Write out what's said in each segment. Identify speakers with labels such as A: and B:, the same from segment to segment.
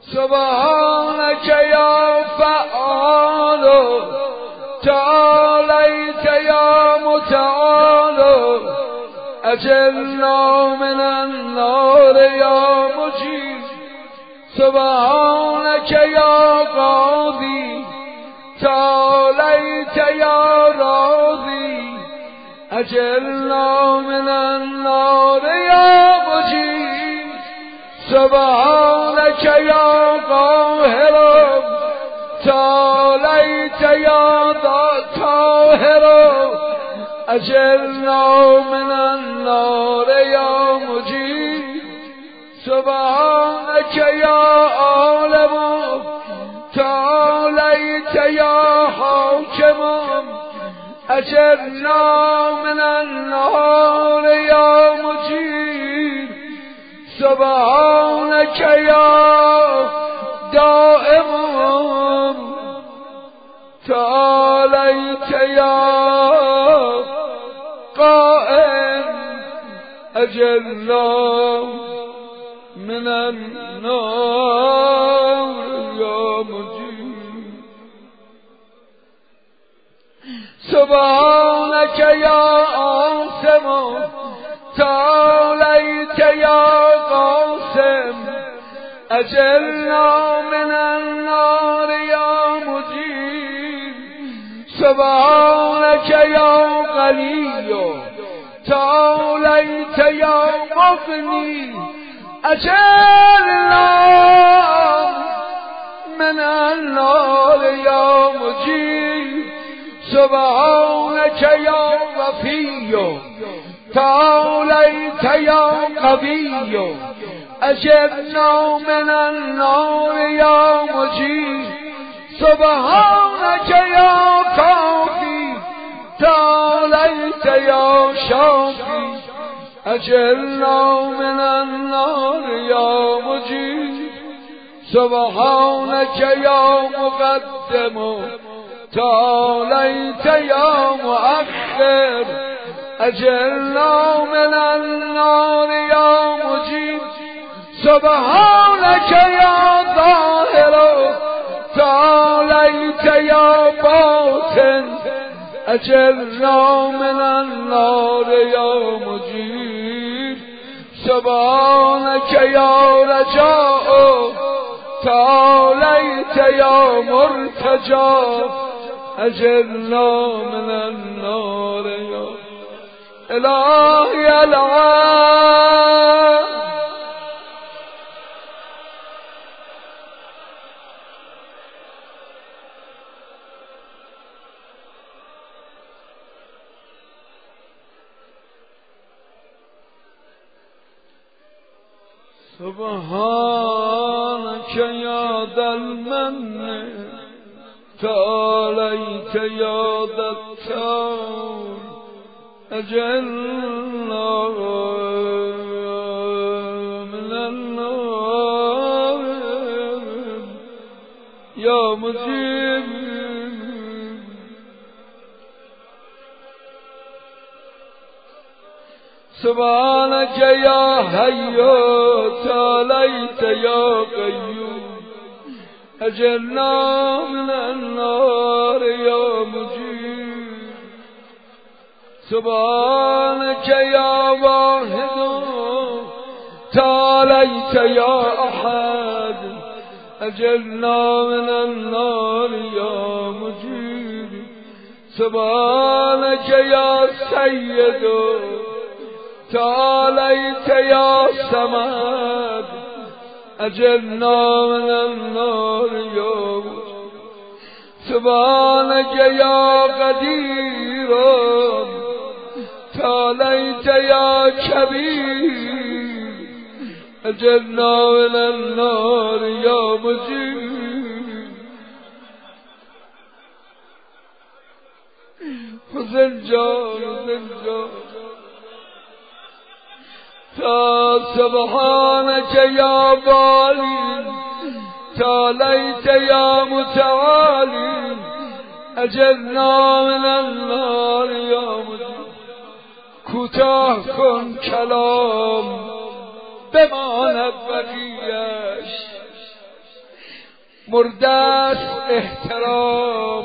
A: سبحانك يا فعال تعاليت يا متعال أجرنا من النار يا مجيب سبحانك يا قاضي تعاليت يا راضي أجرنا من النار يا مجيب سبحانك يا قاهر تعاليت يا طاهر أجرنا من النار يا مجيب سبحانك يا عالم تعاليت يا حاكم أجرنا من النار يا مجيب سبحانك يا دائم تعاليت يا قائم أجرنا من النار يا مجيب سبحانك يا عاصم تعاليت يا قاسم أجرنا من النار يا مجيب سبحانك يا غني تعاليت يا مغني أجرنا من النار يا مجيب سبحانك يا وفي تعاليت يا قوي أجرنا من النار يا مجيب سبحانك يا كافي تعاليت يا شافي أجرنا من النار يا مجيب سبحانك يا مقدم تعاليت يا مؤخر أجرنا من النار يا مجيب سبحانك يا ظاهر تعاليت يا باطن أجرنا من النار يا مجيب سبحانك يا رجاء تعاليت يا مرتجى أجرنا من النار يا إلهي العالم سبحانك يا ذا المن تعاليت يا ذا التول أجرنا من النار يا مجيب سبحانك يا حي تعاليت يا قيوم أجرنا من النار يا مجيب سبحانك يا واحد تعاليت يا أحد أجرنا من النار يا مجيب سبحانك يا سيد تعاليت يا صمد أجرنا من النار يا مجيب سبحانك يا قدير تعاليت يا كبير أجرنا من النار يا مجيب زنجان سبحانك يا بالي تعاليت يا متعالي أجرنا من النار يا مجيب کوتاه کن کلام بماند بقیه‌اش مردست احترام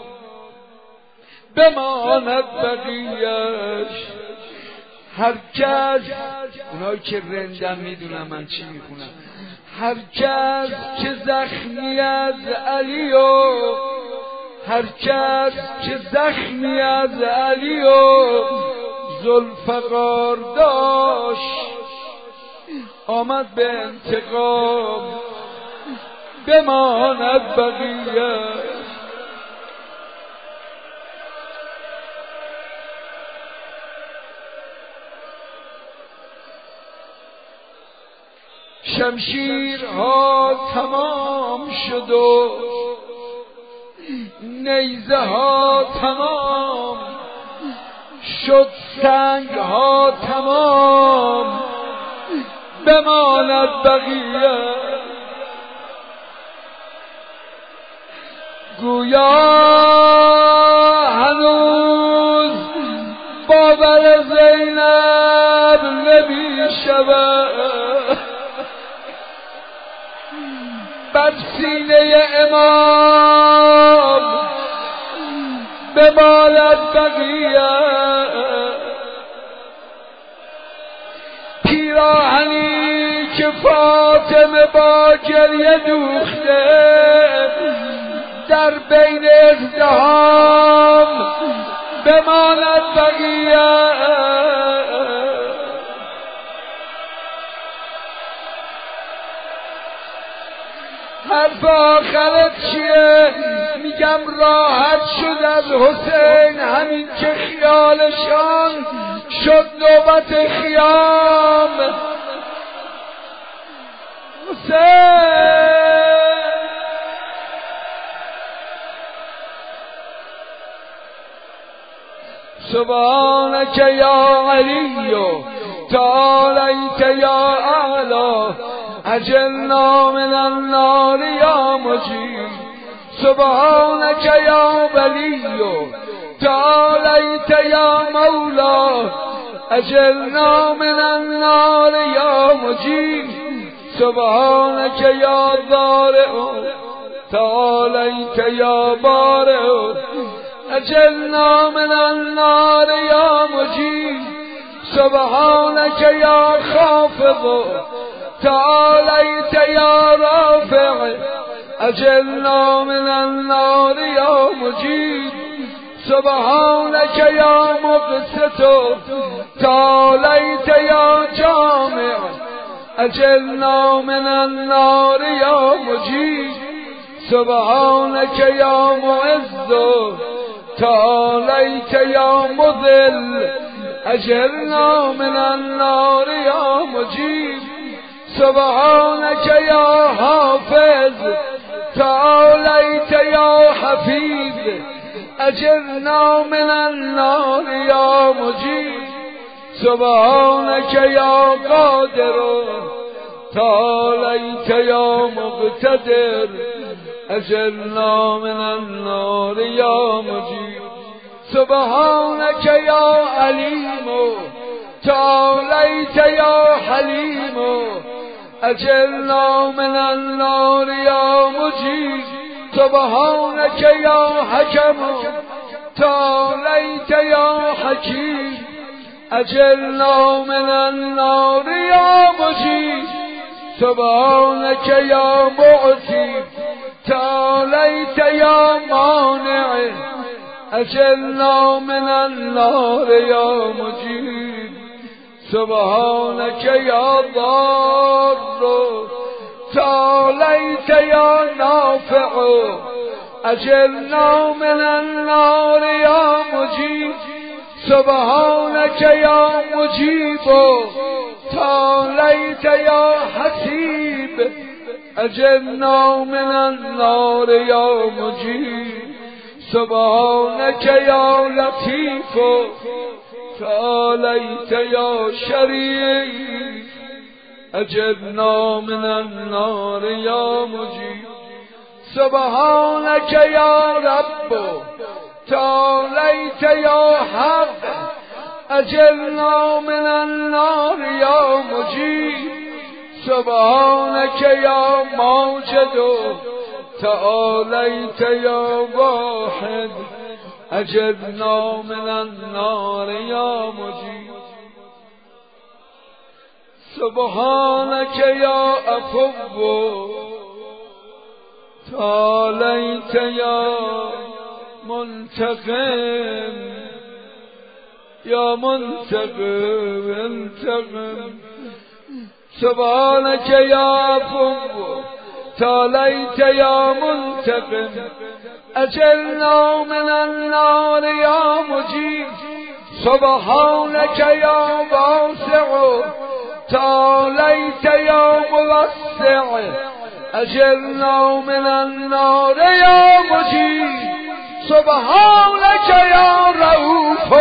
A: بماند بقیه‌اش. هر کس، اونایی که رندم میدونم من چی میخونم، هر کس که زخمی از علی و هر کس که زخمی از علی و ذوالفقار داشت آمد به انتقام بماند بقیه. شمشیرها تمام شد و نیزه ها تمام شد، سنگ ها تمام بماند بقیه. گویا هنوز باور زینب نمی شود، بر سینه امام بماند بقیه. پیراهنی که فاطمه با گریه دوخته در بین ازدحام بماند بقیه. حرف آخرت چیه؟ میگم راحت شد از حسین، همین که خیالشان شد نوبت خیام. حسین سبحانك یا علی تعالیت یا اعلی اجلنا من النار یا مجید. سبحانك یا ولی تعالیت یا مولا اجلنا من النار یا مجید. سبحانك یا بارئ تعالیت یا بارئ اجلنا من النار یا مجید. سبحانك یا خافض تعالیت یا رافع اجلنا من النار یا مجید. سبحانك یا مقسط تعالیت یا جامع اجلنا من النار یا مجید. سبحانك یا معز تعالیت یا مذل اجرنا من النار یا مجید. سبحانك یا حافظ تعالیت یا حفیظ اجرنا من النار یا مجید. سبحانك یا قادر تعالیت یا مقتدر اجرنا من النار یا مجید. سبحانك یا علیم تعالیت یا حلیم اجرنا من النار یا مجید. سبحانك یا حکم تعالیت یا حکیم اجرنا من النار یا مجید. سبحانك یا معطی تعالیت یا مانع اجرنا من النار یا مجید. سبحانك یا ضار تعالیت یا نافع اجرنا من النار یا مجید. سبحانك یا مجیب تعالیت یا حسیب اجرنا من النار یا مجید. سبحانك یا لطیف تعالیت یا شریف اجرنا من النار یا مجید. سبحانك یا رب تعالیت یا حق اجرنا من النار یا مجید. سبحانك یا ماجد تعاليت يا واحد أجرنا من النار يا مجيب سبحانك يا عفو تعاليت يا منتقم يا منتقم انتقم سبحانك يا عفو تعاليت يا منتقم أجرنا من النار يا مجيب سبحانك يا واسع تعاليت يا موسع أجرنا من النار يا مجيب سبحانك يا رؤوف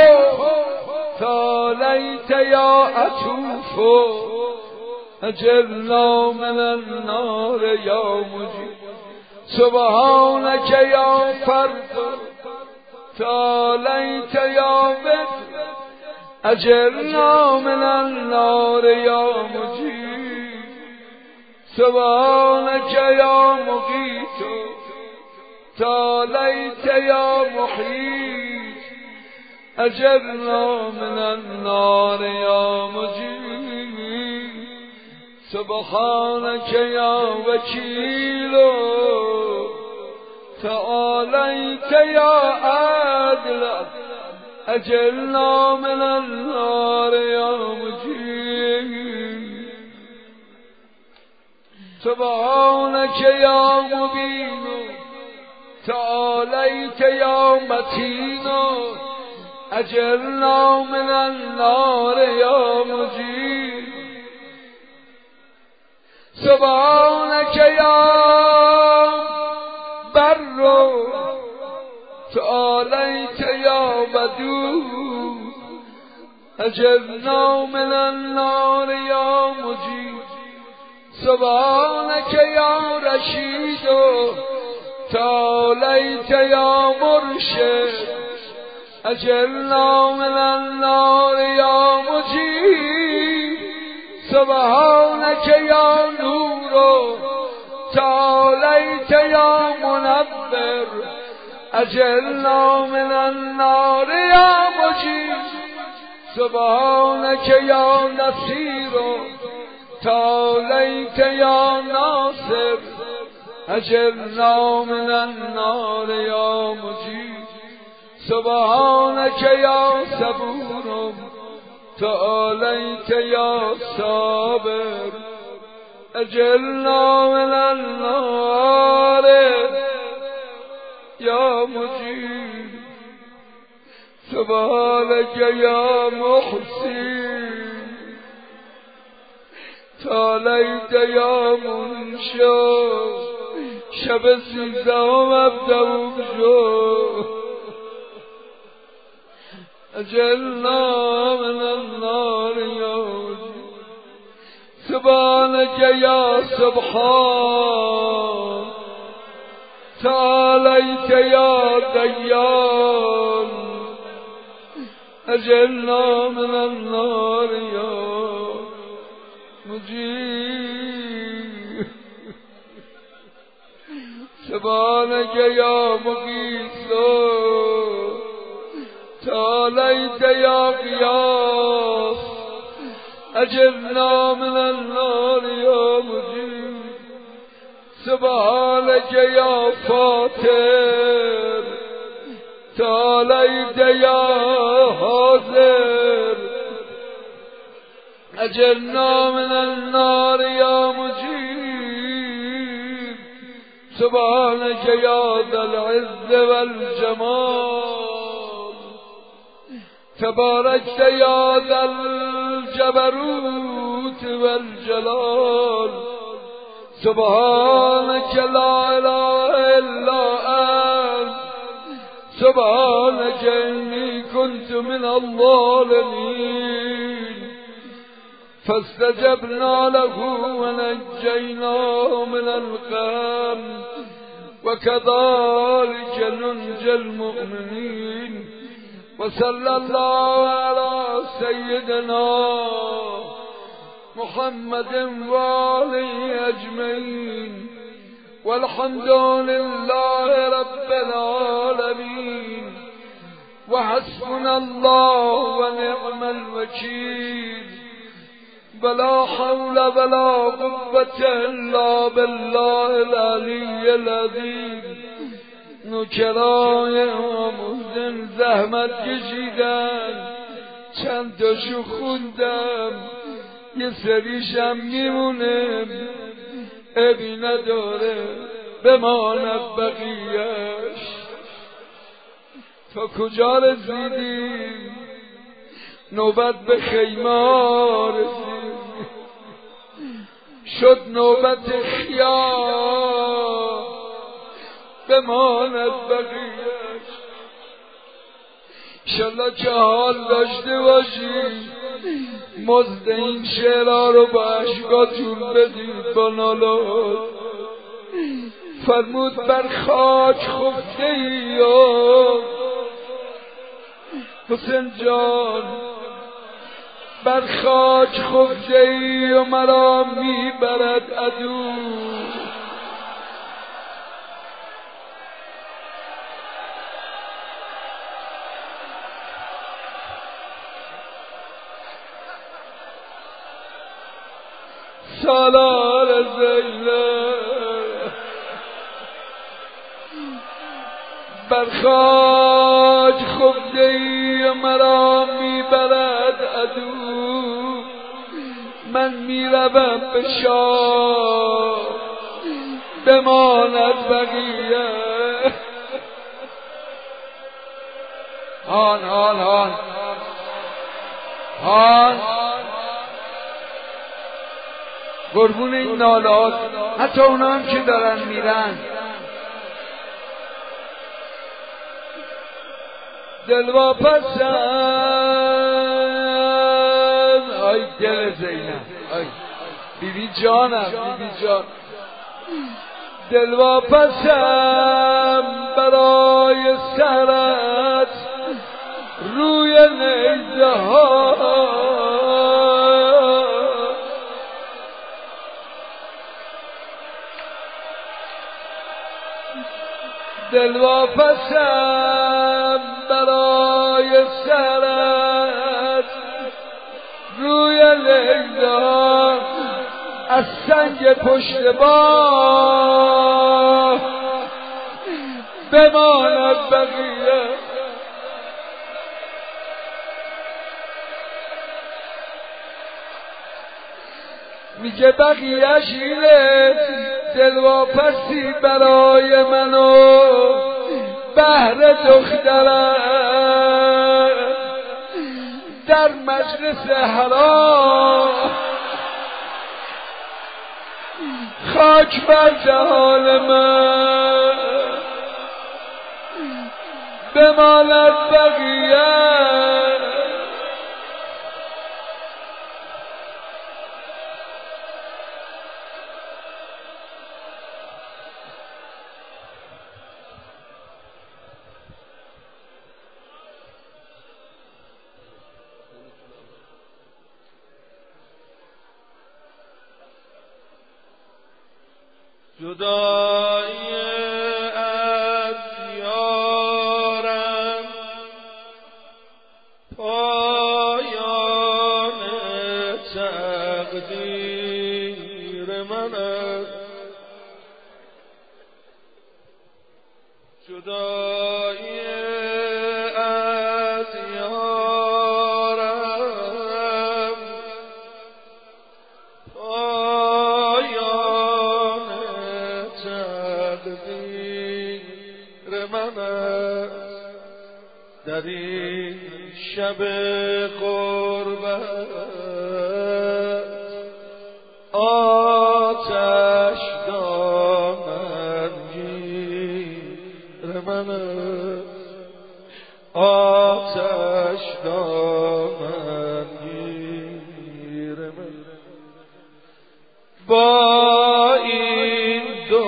A: تعاليت يا عطوف أجرنا من النار يا مجيب سبحانك يا فرد تعاليت يا بكر أجرنا من النار يا مجيب سبحانك يا مغيث تعاليت يا محيي أجرنا من النار يا مجيب سبحانك يا وكيل تعاليت يا عادل أجرنا من النار يا مجيب سبحانك يا مبين تعاليت يا متين أجرنا من النار يا مجيب سبحانك يا بر تعاليت يا بدو أجرنا من النار يا مجيب سبحانك يا رشيد تعاليت يا مرشد أجرنا من النار يا مجيب سبحانك يا نور تعاليت يا منبر أجرنا من النار يا مجيب سبحانك يا نصير تعاليت يا ناصر أجرنا من النار يا مجيب سبحانك يا صبور تعاليت يا صابر أجرنا من النار يا مجيب سبحانك يا محسن تعاليت يا منشا شب سیزدهم ابدهم شو أجرنا من النار يا مجيب سبحانك يا سبحان تعاليت يا ديان أجرنا من النار يا مجيب سبحانك يا مغيث تعاليت يا غياث أجرنا من النار يا مجيب سبحانك يا فاتر تعاليت يا حاضر أجرنا من النار يا مجيب سبحانك يا ذا العز والجمال تباركت يا ذا الجبروت والجلال سبحانك لا إله إلا أنت سبحانك إني كنت من الظالمين فاستجبنا له ونجيناه من الغم وكذلك ننجي المؤمنين وصلى الله على سيدنا محمد وآله أجمعين والحمد لله رب العالمين وحسبنا الله ونعم الوكيل ولا حول ولا قوة إلا بالله العلي العظيم. نوکرای آموزن زحمت کشیدن، چند تاشو خوندم، یه سریشم میمونه، ابی نداره بماند بقیهش. تا کجا رسیدیم؟ نوبت به خیمه رسید، شد نوبت خیام بماند بقیهش. انشالله که حال داشته باشید مزد این شعرها رو با اشکاتون بدید با نالات. فرمود بر خاک خفته ای حسین جان، بر خاک خفته ای و مرا میبرد عدو. سالار زینب بر خاک خفته ای مرا میبرد عدو. من میروم به شاه بماند بقیه. هان هان هان هان قربون این نالات، حتی اونا هم که دارن میرن. دلواپسم آی دل زینب، آی بیبی جانم، بیبی جان. دلواپسم برای سرت روی نیزه ها، دلواپسم برای سرت روی نیزه ها، از سنگ پشت با بماند بقیه. میگه بقیهش اینه، دلواپسی برای منو بهر دخترم در مجلس حرام، خاک بر جهان من بماند بقیه.
B: جدایی از یارم پایان تقدیر من است. جدایی از یارم پایان تقدیر من است. در این شب غربت آتش دامنگیر من است. آتش دامنگیر من با این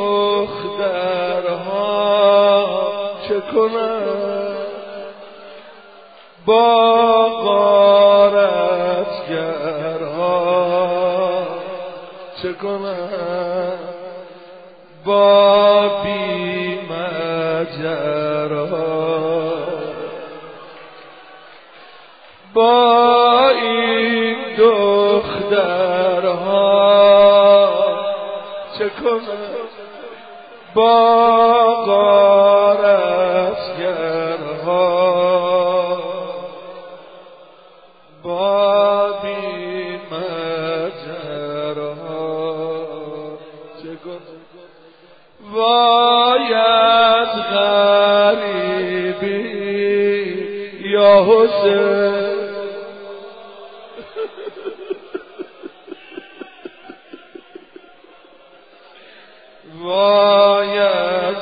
B: دخترها چه کنم، با غارتگرها چه کنم، با بی ماجرا با این دخترها چه کنم با غارتگرها با بی ماجرها چه کنم باید غریبی یا حسین باید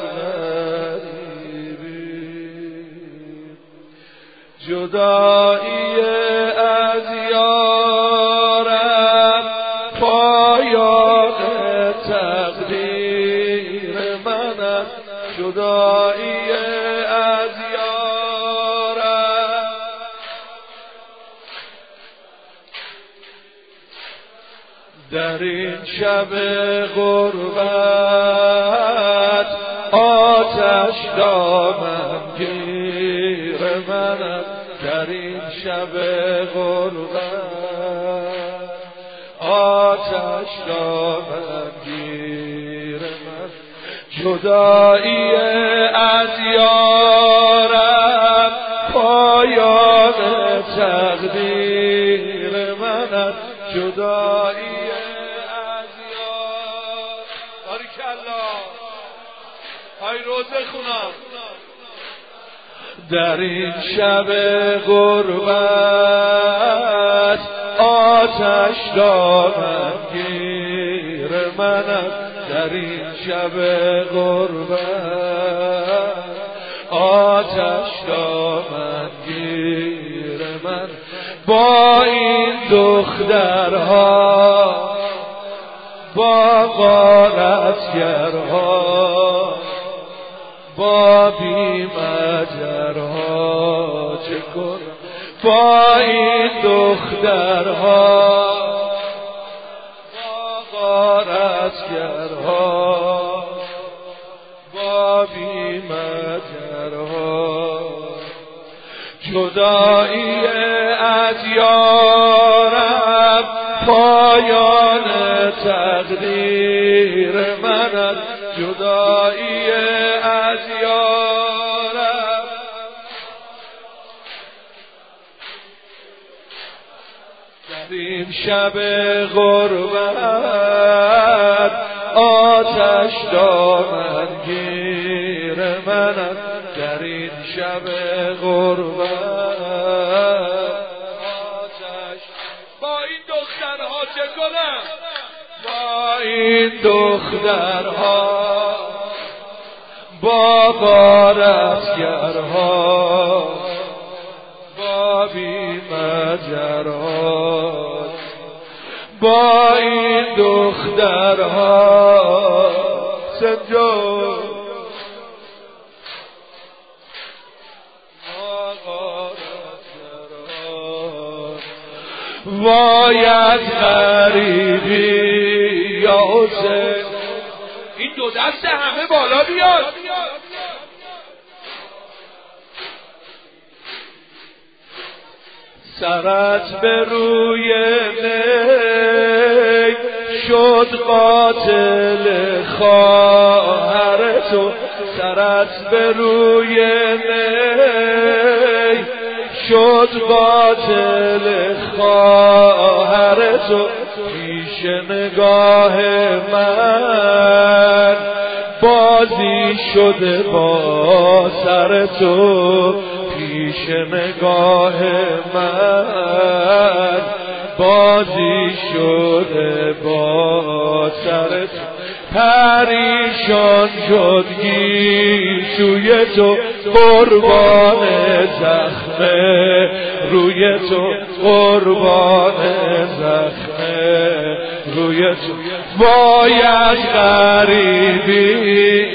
B: غریبی جدایی از یارم پایان تقدیر من است جدایی از یارم در این شب غربت آتش دامن گیر من است در این شب غربت آتش دامن گیر من جدایی از یارم پایان تقدیر من است جدایی از یار باریکالله های روزه خونم در این شب غربت آتش دامن گیر من است در این شب غربت آتش دامن گیر من با این دخترها با غارتگرها با بی ماجرها چه کنم با این دخترها با غارتگرها با بی ماجرها جدایی از یارم پایان تقدیر من است جدایی از یارم در این شب غربت آتش دامن گیر من است در این شب غربت آتش با این دخترها چه کنم با این دخترها با غارتگرها با بی ماجرها با این دخترها سنجو باید غریبی یا حسین این دو دست همه بالا بیاد سرت به روی نی شد قاتل خواهر تو سرت به روی نی شد قاتل خواهر تو پیش نگاه من بازی شده با سر تو پیش نگاه من بازی شده با سر تو پریشان شد گیسوی تو قربان زخم روی تو قربان زخم روی تو باید غریبی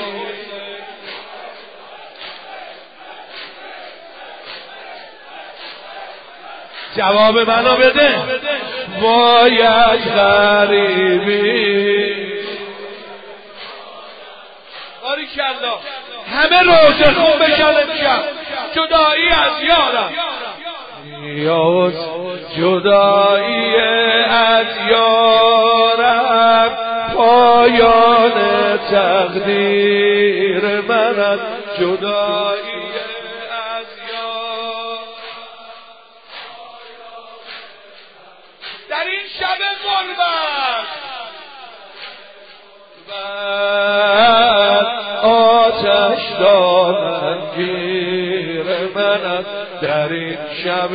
B: جواب منو بده باید غریبی باریکلا همه روزه خون بشن امشب جدایی از یارم یاز جدایی از یارم پایان تقدیر من از جدایی از یارم در این شب غربت آتش دامن گیر من در این شب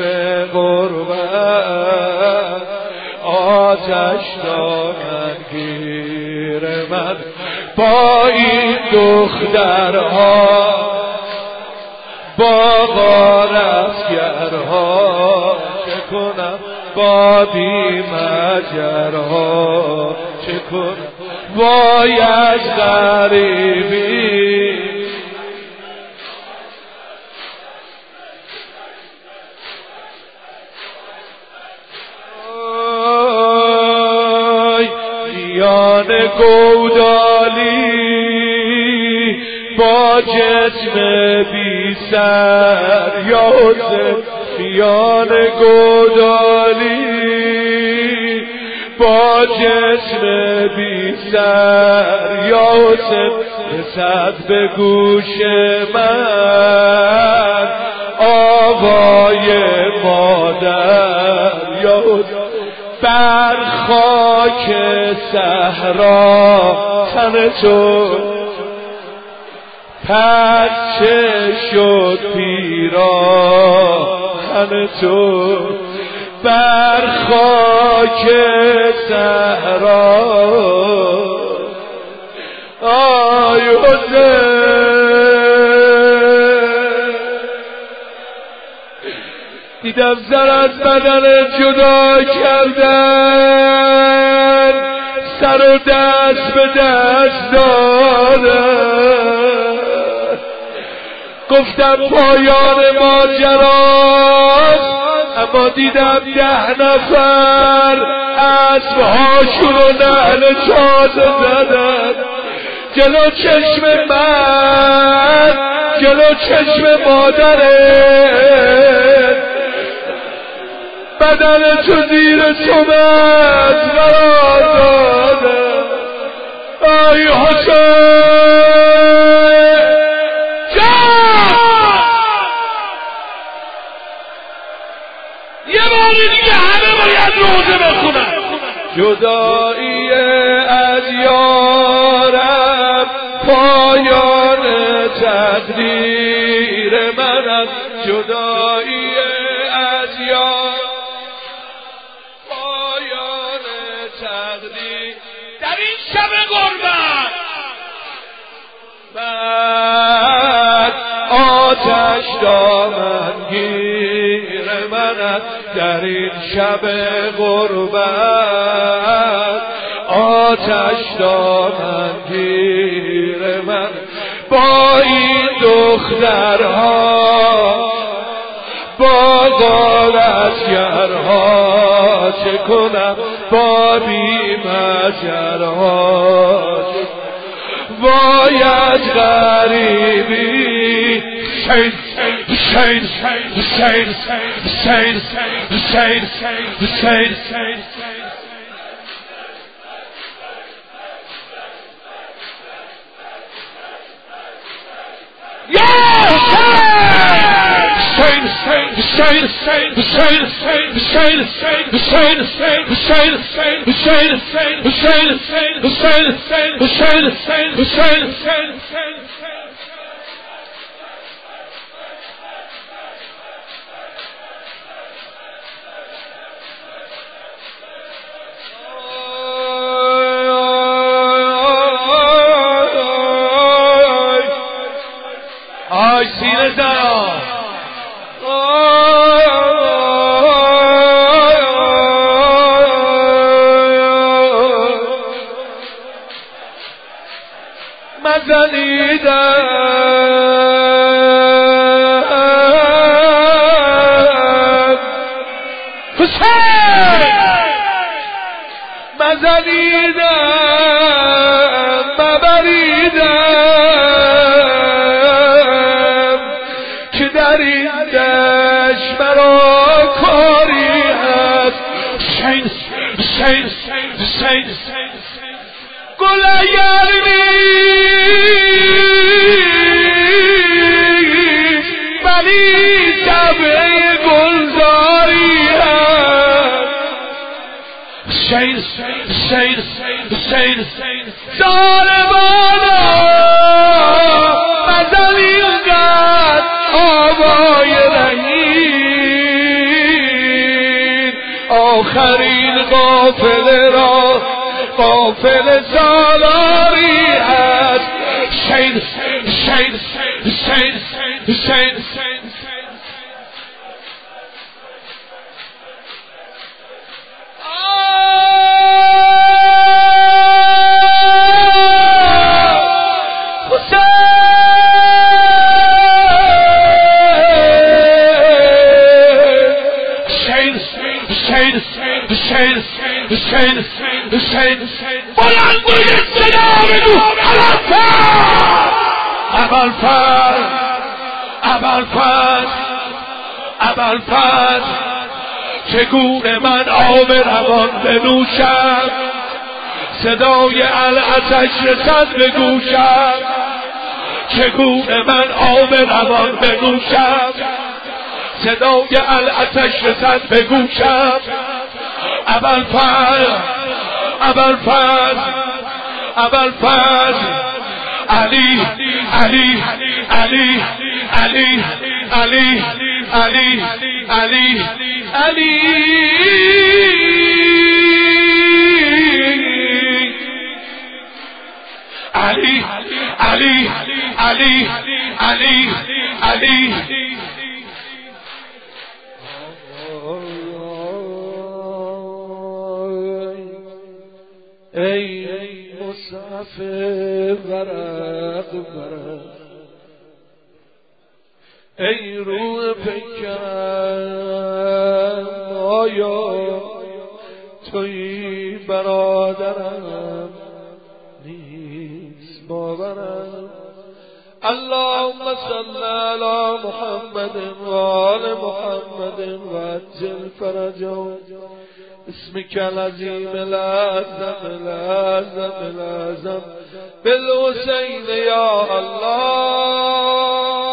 B: غربت آتش دامن گیر من با این دخترها با غارتگرها چه کنم با بیمجرها چه کنم وای از غریبی دیان گودالی با جسم بی سر یا حسین دیان گودالی با جسم بی سر یا حسین رسد به گوش من آوای مادر یا حسین بر خاک صحرا تن تو پرچه شد پیراهن تو بر خاک صحرا آی حسین دیدم زر از بدن جدا کردن سر و دست به دست دادن گفتم پایان ماجراست اما دیدم 10 نفر اسبهاشون رو نعل تازه زدن جلو چشم من جلو چشم مادرت بدن تو زیر سمت قرار داده آی حسین جان یه بار دیگه همه باید روزه بخونن جدایی از یارم پایان تقدیر منم جدایی از یارم در این شب غربت بعد آتش دامن گیر من در این شب غربت آتش دامن گیر من با این دخترها با غارتگرها چه کنم با بیمجرها وای از غریبی حسین حسین حسین حسین حسین حسین یا Hussein, Hussein, Hussein, Hussein, Hussein, Hussein, Hussein, Hussein, Hussein, Hussein, Hussein, Hussein, Hussein, Hussein. Ay, sine zara. مزنیدم حسین مزنیدم مبریدم این دشت مرا کاری هست شین شین شین گل اگر نیست ولی طبع گلزاری هست شین شین شین ظالمانا مزن اینقدر آبای رهین آخرین قافله را قافل سالاری هست شین شین شین شین
A: بلند بودید صدا بگو
B: ابوالفضل چگونه من آب روان بنوشم صدای العطش رسد به گوشم چگونه من آب روان بنوشم صدای العطش رسد به گوشم ابوالفضل علی علی علی علی علی علی علی علی علی علی علی علی علی ای مصحف ورق ورق ای روح پیکرم آیا تویی برادرم نیست باورم اللهم صل علی محمد و آل محمد و عجل فرجهم اسمك العظيم الأعظم الأعظم الأعظم بالحسين يا الله